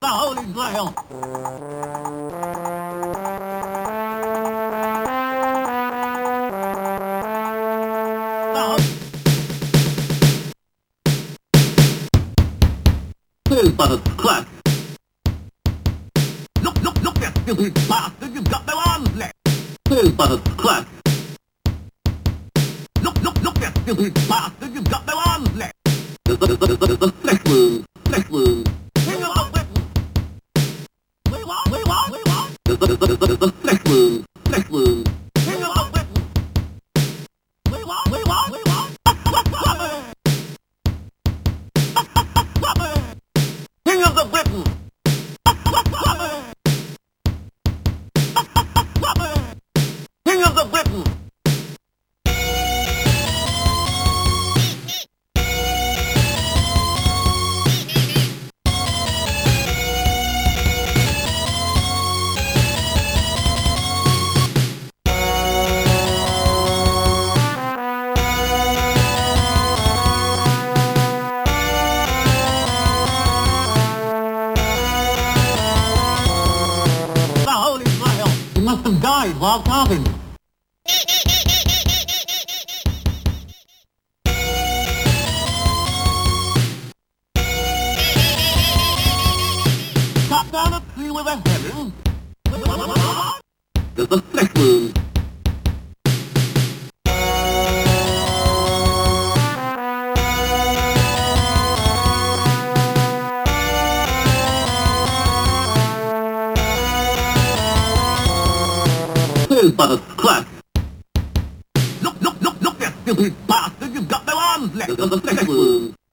The Holy Grail. Here's but a scratch. Look, that stupid bastard, you've got no arms left. Here's but a scratch. Look, that stupid bastard, you've got no arms left. The flesh wound, flesh wound. King of the Britons. We want. The flesh wound, flesh wound. King of the Britons. We want. King of the Britons. King of the Britons. He must have died while carving. Cut down a tree with a heaven. There's a flesh wound. Here's but a scratch. Look, that stupid bastard, you've got no arms left. There's a flesh wound.